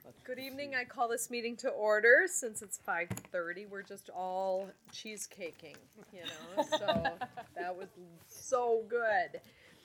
Good evening. I call this meeting to order. Since it's 5:30, we're just all cheesecaking, so that was so good.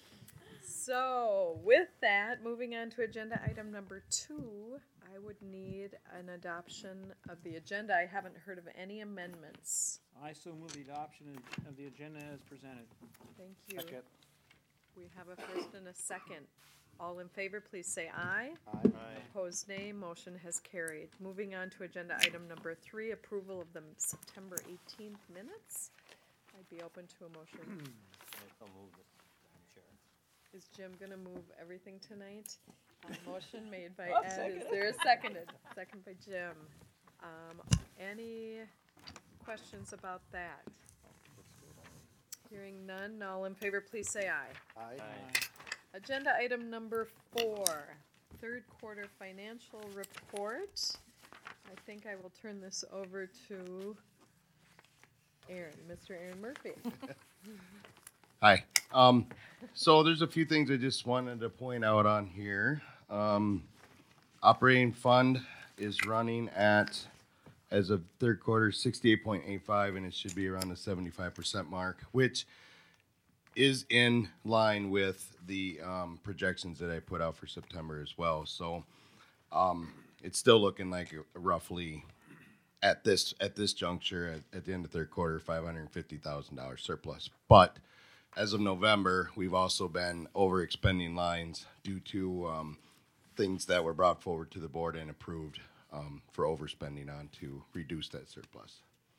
So with that, moving on to agenda item number 2, I would need an adoption of the agenda. I haven't heard of any amendments. I so move the adoption of the agenda as presented. Thank you. We have a first and a second. All in favor, please say aye. Aye. Opposed, nay. Motion has carried. Moving on to agenda item number 3, approval of the September 18th minutes. I'd be open to a motion. So moved, Madam Chair. Is Jim gonna move everything tonight? Motion made by Ed. Is there a seconded? Second by Jim. Any questions about that? Hearing none. All in favor, please say aye. Aye. Agenda item number 4, third quarter financial report. I think I will turn this over to Aaron, Mr. Aaron Murphy. Hi. So there's a few things I just wanted to point out on here. Operating fund is running at, as of third quarter, 68.85, and it should be around the 75% mark, which is in line with the projections that I put out for September as well. So it's still looking like roughly at this juncture at the end of third quarter, $550,000 surplus. But as of November, we've also been overexpending lines due to things that were brought forward to the board and approved for overspending on to reduce that surplus.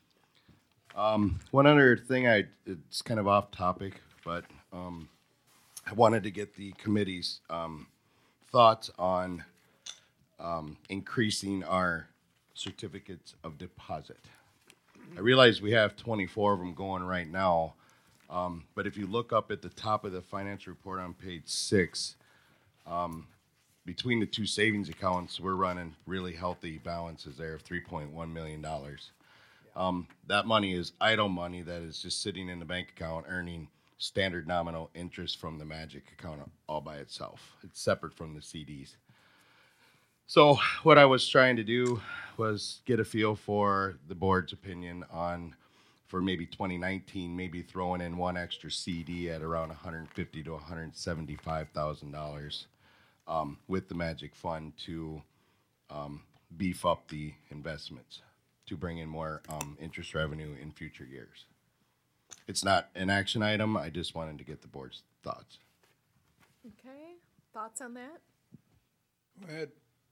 One other thing, it's kind of off topic, but I wanted to get the committee's thoughts on increasing our certificates of deposit. I realize we have 24 of them going right now, but if you look up at the top of the financial report on page 6, between the two savings accounts, we're running really healthy balances there of $3.1 million. That money is idle money that is just sitting in the bank account earning standard nominal interest from the Magic account all by itself. It's separate from the CDs. So what I was trying to do was get a feel for the board's opinion on, for maybe 2019, maybe throwing in one extra CD at around $150,000 to $175,000 with the Magic Fund to beef up the investments, to bring in more interest revenue in future years. It's not an action item. I just wanted to get the board's thoughts. Okay, thoughts on that? Go ahead.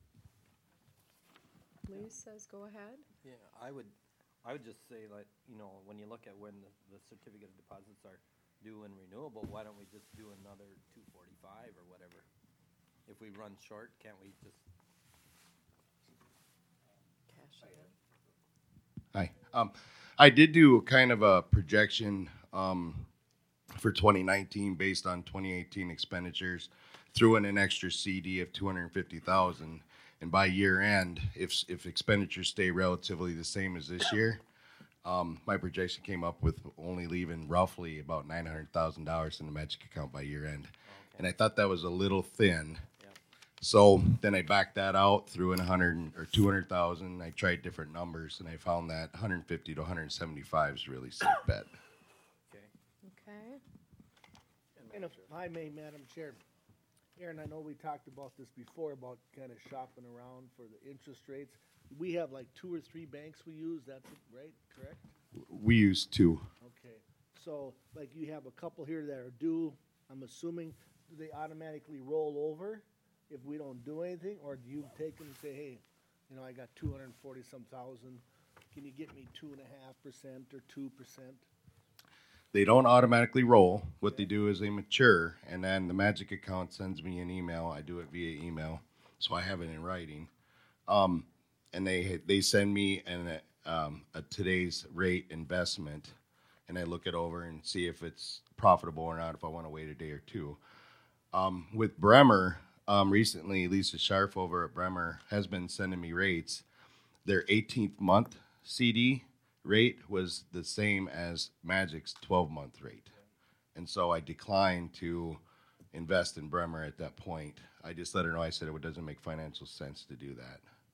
Lee says go ahead. Yeah, I would just say, like, when you look at when the certificate of deposits are due and renewable, why don't we just do another 245 or whatever? If we run short, can't we just? Cash it in. Hi. I did do kind of a projection for 2019 based on 2018 expenditures, threw in an extra CD of $250,000, and by year end, if expenditures stay relatively the same as this year, my projection came up with only leaving roughly about $900,000 in the Magic account by year end, and I thought that was a little thin. So then I backed that out, threw in 100 or 200,000. I tried different numbers, and I found that 150 to 175 is really safe bet. Okay. Okay. And if I may, Madam Chair, Aaron, I know we talked about this before about kind of shopping around for the interest rates. We have like 2 or 3 banks we use. That's it, right? Correct? We use 2. Okay. So like you have a couple here that are due. I'm assuming, do they automatically roll over if we don't do anything, or do you take them and say, hey, I got 240-some thousand. Can you get me 2.5% or 2%? They don't automatically roll. What they do is they mature, and then the Magic account sends me an email. I do it via email, so I have it in writing. And they send me a today's rate investment, and I look it over and see if it's profitable or not, if I want to wait a day or two. With Bremer, recently, Lisa Scharf over at Bremer has been sending me rates. Their 18th month CD rate was the same as Magic's 12-month rate. And so I declined to invest in Bremer at that point. I just let her know, I said it doesn't make financial sense to do that.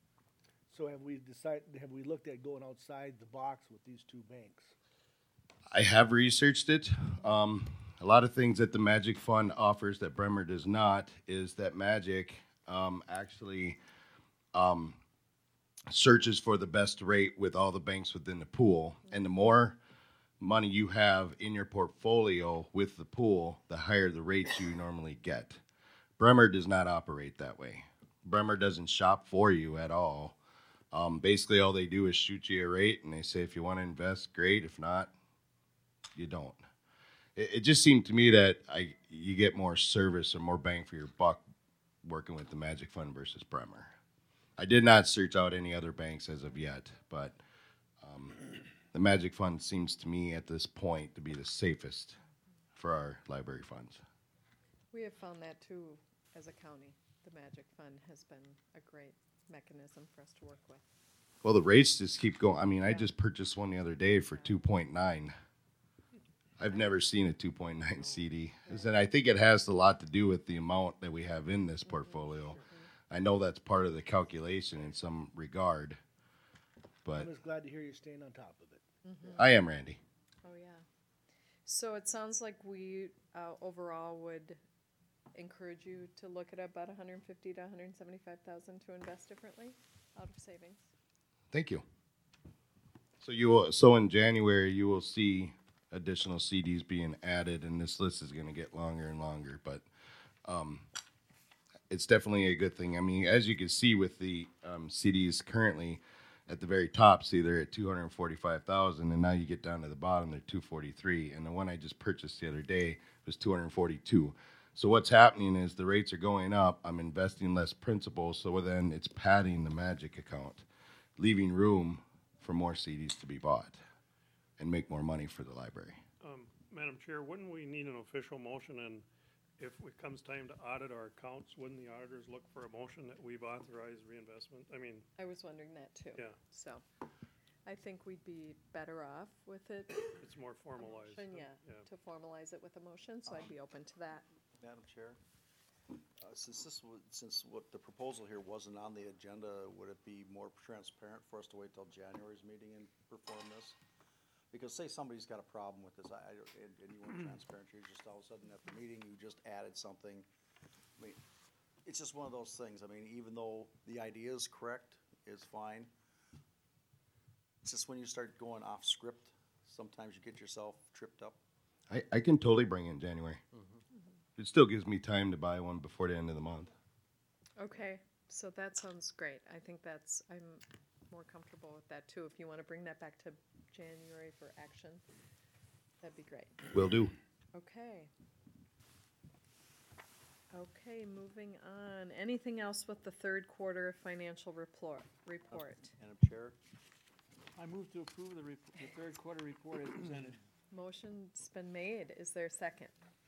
So have we looked at going outside the box with these two banks? I have researched it. A lot of things that the Magic Fund offers that Bremer does not is that Magic actually searches for the best rate with all the banks within the pool. And the more money you have in your portfolio with the pool, the higher the rates you normally get. Bremer does not operate that way. Bremer doesn't shop for you at all. Basically, all they do is shoot you a rate, and they say if you want to invest, great. If not, you don't. It just seemed to me that you get more service or more bang for your buck working with the Magic Fund versus Bremer. I did not search out any other banks as of yet, but the Magic Fund seems to me at this point to be the safest for our library funds. We have found that too as a county. The Magic Fund has been a great mechanism for us to work with. Well, the rates just keep going. I mean, I Yeah. just purchased one the other day for 2.9. I've never seen a 2.9 CD. And I think it has a lot to do with the amount that we have in this portfolio. I know that's part of the calculation in some regard, but I'm just glad to hear you're staying on top of it. I am, Randy. Oh, yeah. So it sounds like we overall would encourage you to look at about 150 to 175,000 to invest differently out of savings. Thank you. So in January you will see additional CDs being added, and this list is going to get longer and longer. But it's definitely a good thing. I mean, as you can see with the CDs currently at the very top, see they're at 245,000, and now you get down to the bottom, they're 243, and the one I just purchased the other day was 242. So what's happening is the rates are going up. I'm investing less principal, so then it's padding the Magic account, leaving room for more CDs to be bought and make more money for the library. Madam Chair, wouldn't we need an official motion, and if it comes time to audit our accounts, wouldn't the auditors look for a motion that we've authorized reinvestment? I mean, I was wondering that too. Yeah. So I think we'd be better off with it. it's more formalized. Motion, yeah, to formalize it with a motion, so I'd be open to that. Madam Chair, since what the proposal here wasn't on the agenda, would it be more transparent for us to wait till January's meeting and perform this? Because say somebody's got a problem with this, and you weren't transparent, you just all of a sudden at the meeting, you just added something. I mean, it's just one of those things. I mean, even though the idea is correct, is fine. It's just when you start going off script, sometimes you get yourself tripped up. I can totally bring it in January. It still gives me time to buy one before the end of the month. Okay, so that sounds great. I think I'm more comfortable with that too. If you want to bring that back to January for action, that'd be great. Will do. Okay. Okay, moving on. Anything else with the third quarter financial report? Madam Chair, I move to approve the third quarter report as presented. Motion's been made. Is there a second?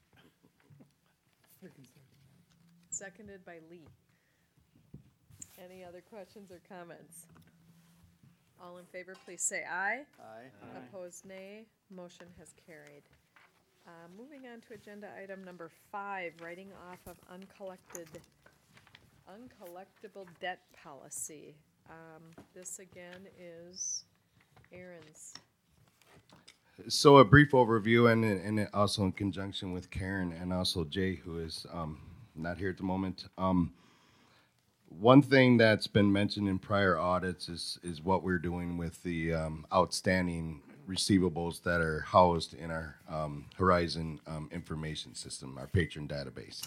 Seconded by Lee. Any other questions or comments? All in favor, please say aye. aye. Opposed, nay. Motion has carried. Moving on to agenda item number 5, writing off of uncollectible debt policy. This again is Aaron's. So a brief overview, and also in conjunction with Karen and also Jay, who is not here at the moment. One thing that's been mentioned in prior audits is what we're doing with the outstanding receivables that are housed in our Horizon information system, our patron database.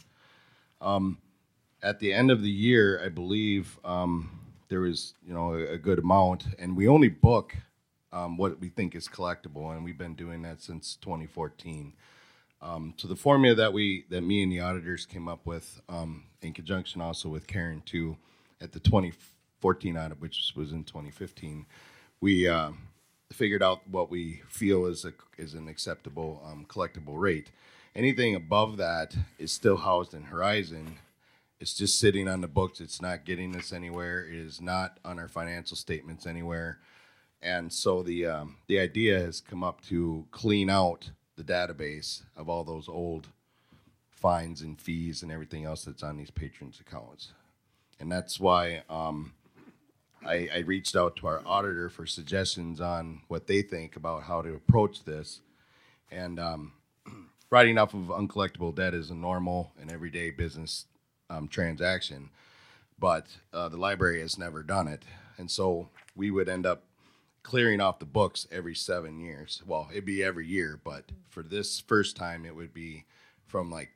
At the end of the year, I believe there was a good amount, and we only book what we think is collectible, and we've been doing that since 2014. So the formula that me and the auditors came up with, in conjunction also with Karen too, at the 2014 audit, which was in 2015, we figured out what we feel is an acceptable collectible rate. Anything above that is still housed in Horizon. It's just sitting on the books. It's not getting us anywhere. It is not on our financial statements anywhere. And so the idea has come up to clean out the database of all those old fines and fees and everything else that's on these patrons' accounts. And that's why I reached out to our auditor for suggestions on what they think about how to approach this. And writing off of uncollectible debt is a normal and everyday business transaction, but the library has never done it. And so we would end up clearing off the books every 7 years. Well, it'd be every year, but for this first time, it would be from like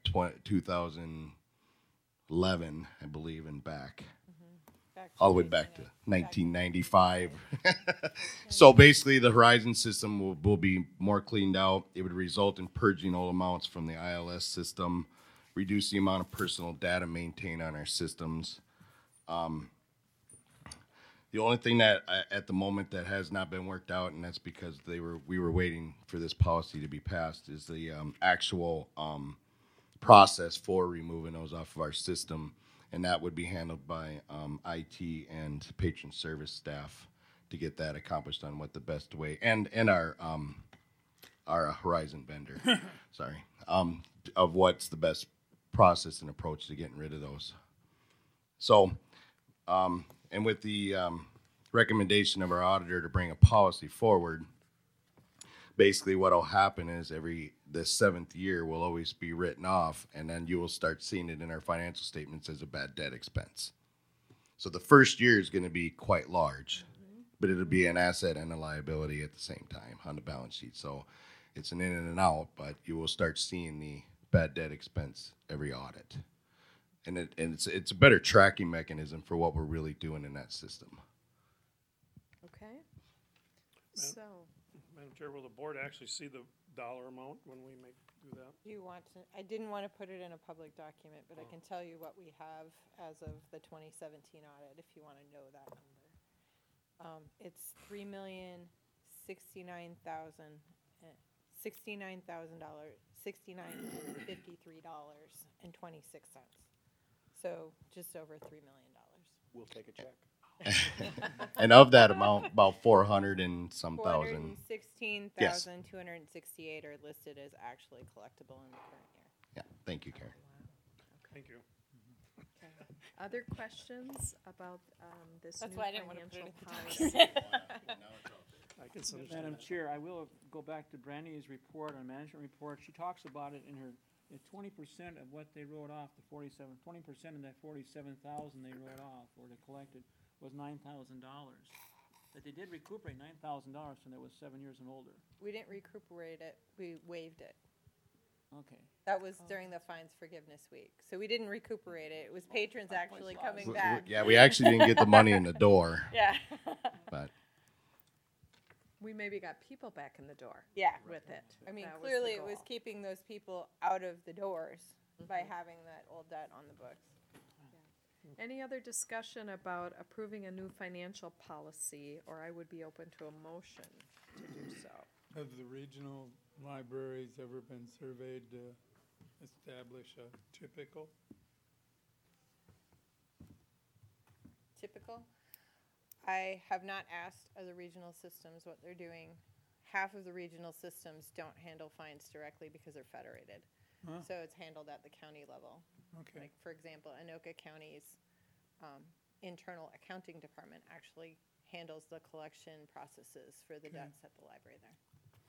2011, I believe, and back. All the way back to 1995. So basically, the Horizon system will be more cleaned out. It would result in purging old amounts from the ILS system, reduce the amount of personal data maintained on our systems. The only thing that at the moment that has not been worked out, and that's because we were waiting for this policy to be passed, is the actual process for removing those off of our system, and that would be handled by IT and patron service staff to get that accomplished on what the best way, and our Horizon vendor, sorry, of what's the best process and approach to getting rid of those. So, and with the recommendation of our auditor to bring a policy forward, basically what'll happen is the 7th year will always be written off, and then you will start seeing it in our financial statements as a bad debt expense. So the first year is going to be quite large, but it'll be an asset and a liability at the same time on the balance sheet. So it's an in and an out, but you will start seeing the bad debt expense every audit. And it's a better tracking mechanism for what we're really doing in that system. Okay. So, Madam Chair, will the board actually see the dollar amount when we do that? You want to, I didn't want to put it in a public document, but I can tell you what we have as of the 2017 audit, if you want to know that number. It's $3,069,000, $69,053.26. So just over $3 million. We'll take a check. And of that amount, about 400 and some thousand. 416,268 are listed as actually collectible in the current year. Yeah, thank you, Karen. Thank you. okay. Other questions about this That's new why I didn't want to put it financial in the policy? I can send it to Madam you. Chair, I will go back to Brandy's report on management report. She talks about it in her, 20% of what they wrote off, 20% of that 47,000 they wrote off or they collected was $9,000. That they did recuperate $9,000 when it was 7 years and older. We didn't recuperate it, we waived it. Okay. That was during the fines forgiveness week. So we didn't recuperate it. It was patrons actually coming W- back. Yeah, we actually didn't get the money in the door, Yeah. but We maybe got people back in the door Yeah. with it. I mean, That was the clearly it was goal. keeping those people out of the doors by having that old debt on the books. Any other discussion about approving a new financial policy, or I would be open to a motion to do so. Have the regional libraries ever been surveyed to establish a typical? Typical. I have not asked other regional systems what they're doing. Half of the regional systems don't handle fines directly because they're federated. Huh? So it's handled at the county level. Okay, Like, for example, Anoka County's internal accounting department actually handles the collection processes for the Okay. debts at the library there.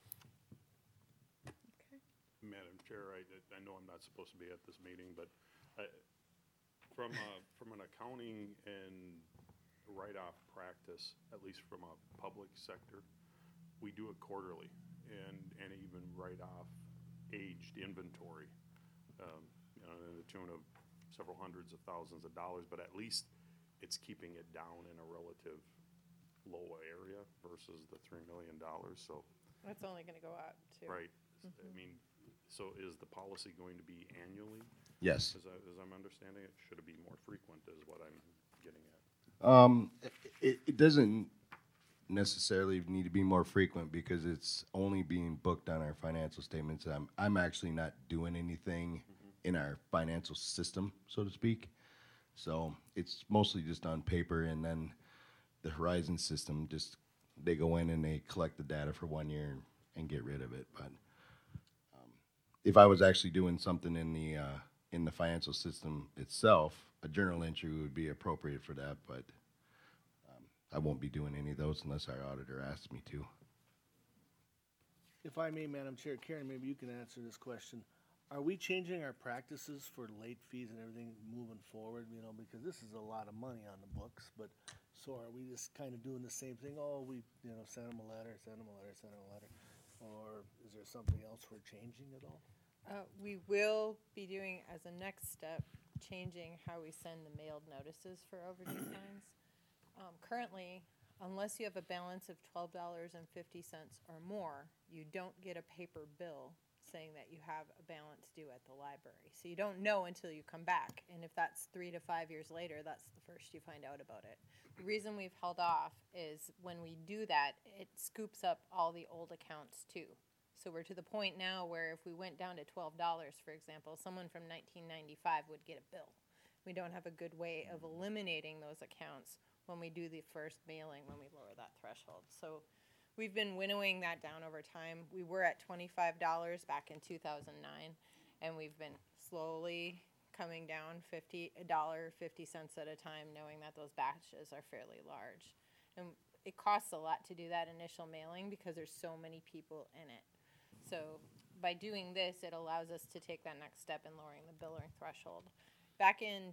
Madam Chair, I know I'm not supposed to be at this meeting, but from an accounting and write-off practice, at least from a public sector, we do it quarterly and even write off aged inventory, in the tune of several hundreds of thousands of dollars, but at least it's keeping it down in a relative low area versus the $3 million, so, That's only gonna go up too. right. I mean, so is the policy going to be annually, yes. as I'm understanding it? Should it be more frequent is what I'm getting at? It doesn't necessarily need to be more frequent because it's only being booked on our financial statements. I'm actually not doing anything in our financial system, so to speak. So it's mostly just on paper, and then the Horizon system, just they go in and they collect the data for 1 year and get rid of it. But if I was actually doing something in the financial system itself, a journal entry would be appropriate for that. But I won't be doing any of those unless our auditor asks me to. If I may, Madam Chair, Karen, maybe you can answer this question. Are we changing our practices for late fees and everything moving forward, you know, because this is a lot of money on the books, but, so are we just kind of doing the same thing? Oh, we, you know, send them a letter, send them a letter, send them a letter, or is there something else we're changing at all? We will be doing, as a next step, changing how we send the mailed notices for overdue fines. Currently, unless you have a balance of $12.50 or more, you don't get a paper bill saying that you have a balance due at the library. So you don't know until you come back. And if that's 3 to 5 years later, that's the first you find out about it. The reason we've held off is when we do that, it scoops up all the old accounts too. So we're to the point now where if we went down to $12, for example, someone from 1995 would get a bill. We don't have a good way of eliminating those accounts when we do the first mailing, when we lower that threshold. So we've been winnowing that down over time. We were at $25 back in 2009, and we've been slowly coming down $50 at a time, knowing that those batches are fairly large. And it costs a lot to do that initial mailing because there's so many people in it. So by doing this, it allows us to take that next step in lowering the billing threshold. Back in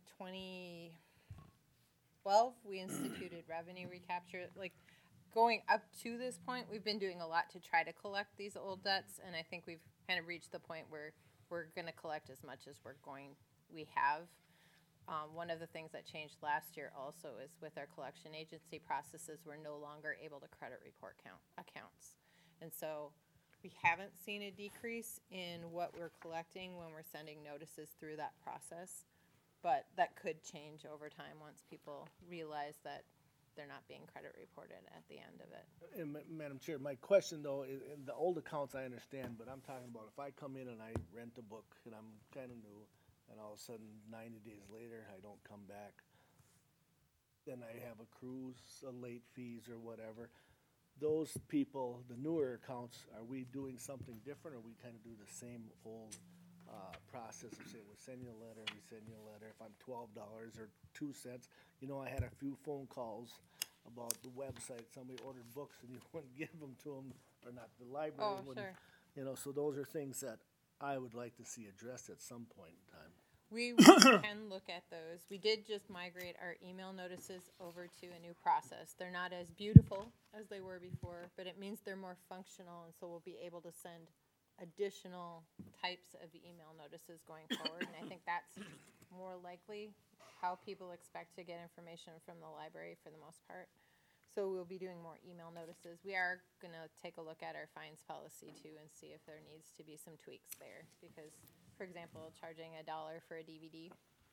2012, we instituted revenue recapture. Like, going up to this point, we've been doing a lot to try to collect these old debts, and I think we've kind of reached the point where we're going to collect as much as we have. One of the things that changed last year also is with our collection agency processes, we're no longer able to credit report accounts. And so we haven't seen a decrease in what we're collecting when we're sending notices through that process, but that could change over time once people realize that they're not being credit reported at the end of it. And Madam Chair, my question though, is, in the old accounts I understand, but I'm talking about if I come in and I rent a book and I'm kind of new, and all of a sudden 90 days later I don't come back, then I have a cruise, a late fees or whatever. Those people, the newer accounts, are we doing something different, or we kind of do the same old process of saying, we send you a letter, we send you a letter, if I'm $12 or 2 cents. You know, I had a few phone calls about the website, somebody ordered books and you wouldn't give them to them, or not, the library Oh, wouldn't. sure. You know, so those are things that I would like to see addressed at some point in time. We can look at those. We did just migrate our email notices over to a new process. They're not as beautiful as they were before, but it means they're more functional, and so we'll be able to send additional types of email notices going forward. And I think that's more likely how people expect to get information from the library for the most part. So we'll be doing more email notices. We are gonna take a look at our fines policy too and see if there needs to be some tweaks there, because, for example, charging $1 for a DVD,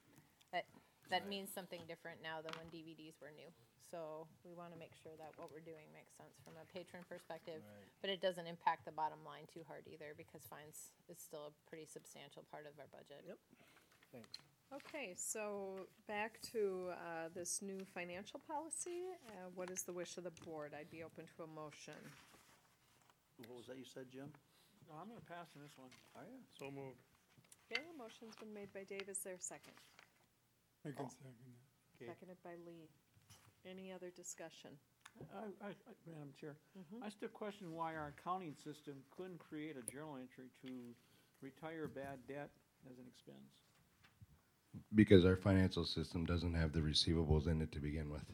that means something different now than when DVDs were new. So we want to make sure that what we're doing makes sense from a patron perspective, but it doesn't impact the bottom line too hard either, because fines is still a pretty substantial part of our budget. Yep. Thanks. Okay, so back to this new financial policy. What is the wish of the board? I'd be open to a motion. What was that you said, Jim? No, I'm gonna pass on this one. Oh, yeah. So moved. Okay, a motion's been made by Dave. Is there a second? I can second that. Okay. Seconded by Lee. Any other discussion? Madam Chair, I still question why our accounting system couldn't create a journal entry to retire bad debt as an expense. Because our financial system doesn't have the receivables in it to begin with.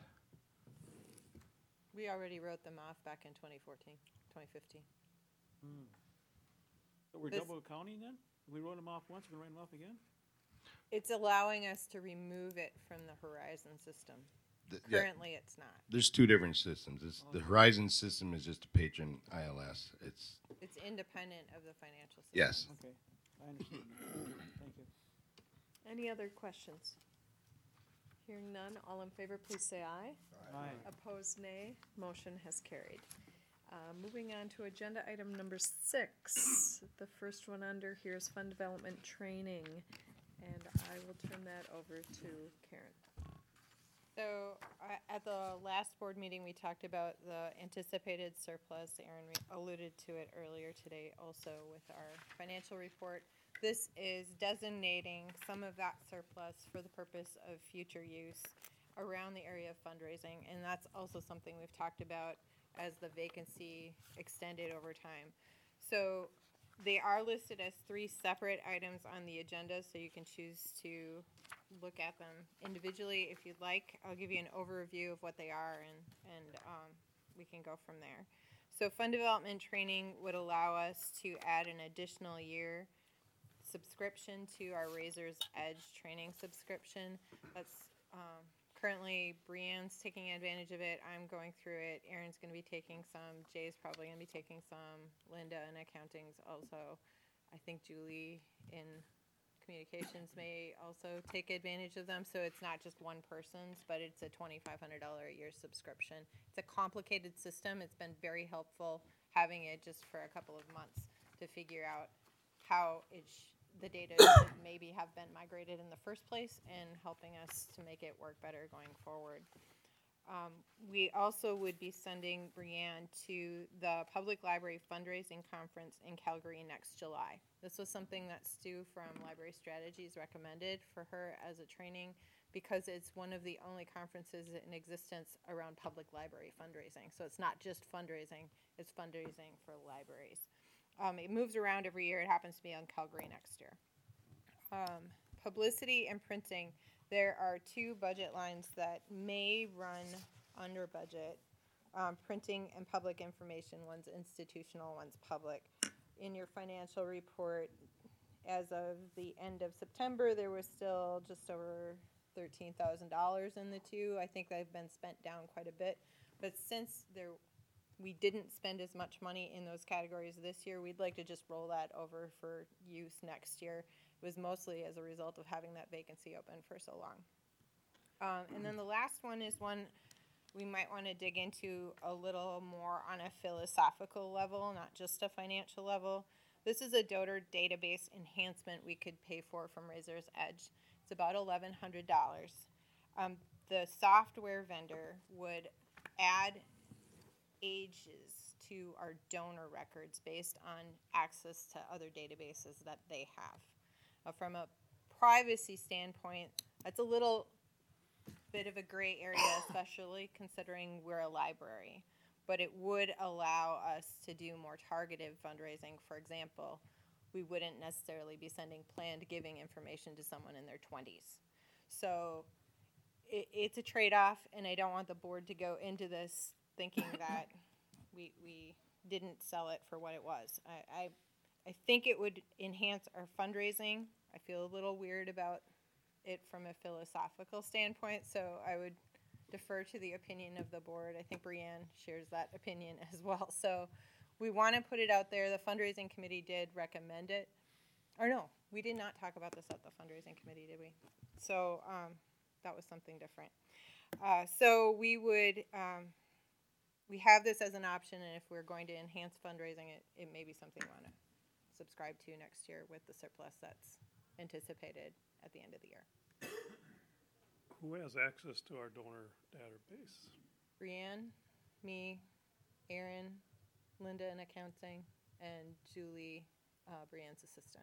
We already wrote them off back in 2014, 2015. So we're This- double accounting then? We wrote them off once, we're gonna write them off again? It's allowing us to remove it from the Horizon system. Yeah, Currently, it's not. there's two different systems. The Horizon system is just a patron ILS. It's independent of the financial system. Yes. Okay, I understand. Thank you. Any other questions? Hearing none, all in favor, please say aye. Aye. Opposed, nay. Motion has carried. Moving on to agenda item number 6. The first one under here is fund development training, and I will turn that over to Karen. So, at the last board meeting, we talked about the anticipated surplus. Aaron alluded to it earlier today also with our financial report. This is designating some of that surplus for the purpose of future use. around the area of fundraising, and that's also something we've talked about as the vacancy extended over time. So they are listed as 3 separate items on the agenda, so you can choose to look at them individually if you'd like. I'll give you an overview of what they are, and we can go from there. So fund development training would allow us to add an additional year subscription to our Razor's Edge training subscription. That's currently Brianne's taking advantage of it. I'm going through it. Aaron's going to be taking some. Jay's probably going to be taking some. Linda in accounting's also. I think Julie in communications may also take advantage of them. So it's not just one person's, but it's a $2,500 a year subscription. It's a complicated system. It's been very helpful having it just for a couple of months to figure out how the data should maybe have been migrated in the first place, and helping us to make it work better going forward. We also would be sending Brianne to the Public Library Fundraising Conference in Calgary next July. This was something that Stu from Library Strategies recommended for her as a training, because it's one of the only conferences in existence around public library fundraising. So it's not just fundraising, it's fundraising for libraries. It moves around every year. It happens to be on Calgary next year. Publicity and printing. There are 2 budget lines that may run under budget. Printing and public information. One's institutional, one's public. In your financial report, as of the end of September, there was still just over $13,000 in the 2. I think they've been spent down quite a bit. But since we didn't spend as much money in those categories this year, we'd like to just roll that over for use next year. It was mostly as a result of having that vacancy open for so long. And then the last one is one we might want to dig into a little more on a philosophical level, not just a financial level. This is a donor database enhancement we could pay for from Razor's Edge. It's about $1,100. The software vendor would add ages to our donor records based on access to other databases that they have. From a privacy standpoint, that's a little bit of a gray area, especially considering we're a library. But it would allow us to do more targeted fundraising. For example, we wouldn't necessarily be sending planned giving information to someone in their 20s. So it's a trade-off, and I don't want the board to go into this thinking that we didn't sell it for what it was. I think it would enhance our fundraising. I feel a little weird about it from a philosophical standpoint, so I would defer to the opinion of the board. I think Brianne shares that opinion as well. So we want to put it out there. The fundraising committee did recommend it. Or no, we did not talk about this at the fundraising committee, did we? So that was something different. So we would, we have this as an option, and if we're going to enhance fundraising, it may be something we want to subscribe to next year with the surplus that's anticipated at the end of the year. Who has access to our donor database? Brianne, me, Aaron, Linda in accounting, and Julie, Brianne's assistant.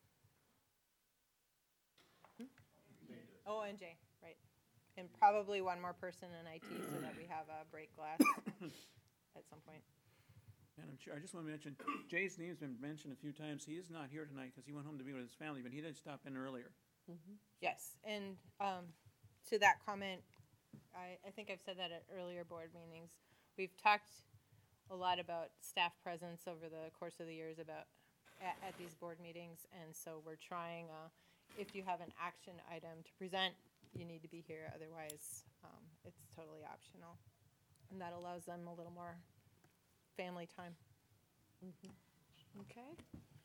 Oh, and Jay, right. And probably one more person in IT so that we have a break glass at some point. Madam Chair, I just want to mention, Jay's name's been mentioned a few times. He is not here tonight because he went home to be with his family, but he did stop in earlier. Mm-hmm. Yes, and to that comment, I think I've said that at earlier board meetings. We've talked a lot about staff presence over the course of the years about at these board meetings, and so we're trying, if you have an action item to present, you need to be here, otherwise it's totally optional. And that allows them a little more family time. Mm-hmm. Okay.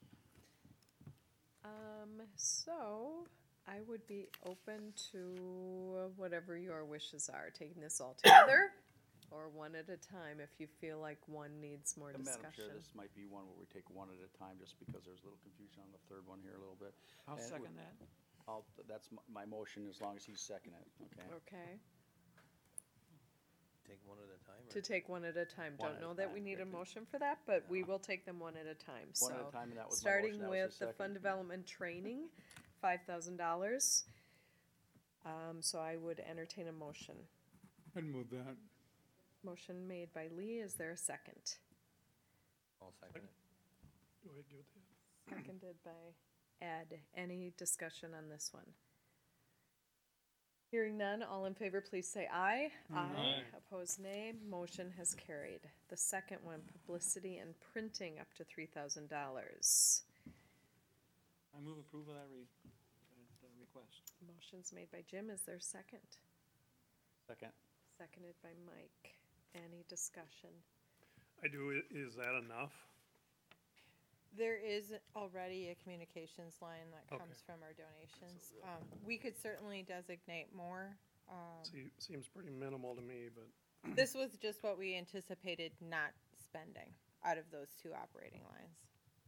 So I would be open to whatever your wishes are, taking this all together or one at a time if you feel like one needs more discussion. Madam Chair, this might be one where we take one at a time, just because there's a little confusion on the third one here a little bit. I'll And second that. That's my motion, as long as he's seconding it, okay? Okay. Take one at a time? Or? To take one at a time. One Don't at a know that time, we need a okay. motion for that, but we will take them one at a time. One So, at a time, and that was my starting motion, that was with his the second. fund development training, $5,000. So I would entertain a motion. I'd move that. Motion made by Lee, is there a second? I'll second it. Go ahead, give it to you. Seconded by Ed. Any discussion on this one? Hearing none, all in favor, please say aye. Aye. Opposed, nay. Motion has carried. The second one, publicity and printing up to $3,000. I move approval of that request. Motion's made by Jim. Is there a second? Second. Seconded by Mike. Any discussion? I do, is that enough? There is already a communications line that Okay. comes from our donations. We could certainly designate more. Seems pretty minimal to me, but This was just what we anticipated not spending out of those two operating lines.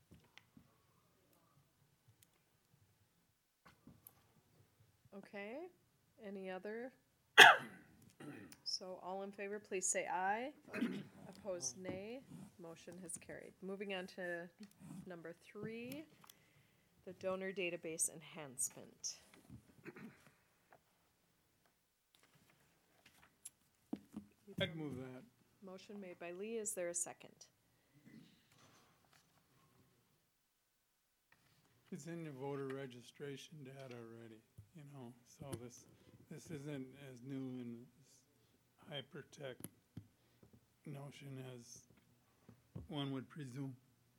Okay, any other? So all in favor, please say aye. Opposed, nay. Motion has carried. Moving on to number 3, the donor database enhancement. I'd move that. Motion made by Lee, is there a second? It's in the voter registration data already, you know, so this isn't as new in this hypertech notion as one would presume.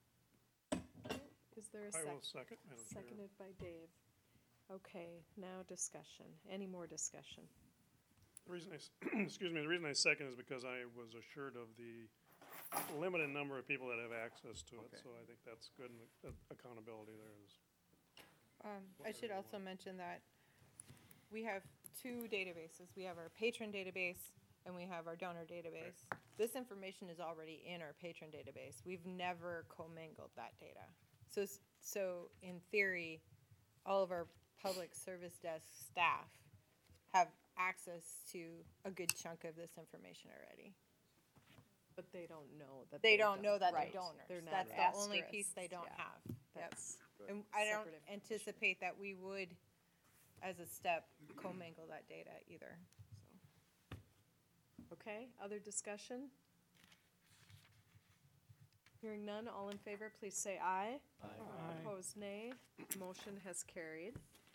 Is there a I will second? second, Madam Chair. Seconded by Dave. Okay, now discussion. Any more discussion? The reason excuse me, the reason I second is because I was assured of the limited number of people that have access to it, Okay. so I think that's good, and the accountability there is. I should also mention that we have two databases. We have our patron database and we have our donor database. This information is already in our patron database. We've never commingled that data. So in theory, all of our public service desk staff have access to a good chunk of this information already. But they don't know that. They don't know that right. they're donors. They're not That's the only asterisks, piece they don't yeah. have. Yep. That's And I don't separate information. anticipate that we would, as a step, commingle that data either, so. Okay, other discussion? Hearing none, all in favor, please say aye. Aye. Opposed, nay. Motion has carried.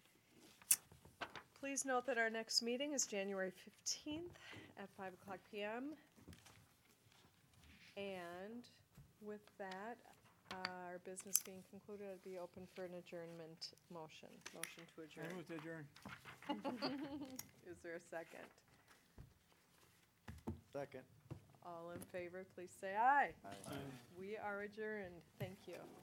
Please note that our next meeting is January 15th at 5:00 PM. And with that, our business being concluded, I'd be open for an adjournment motion. Motion to I adjourn. move to adjourn. Is there a second? Second. All in favor, please say aye. Aye. Aye. We are adjourned. Thank you.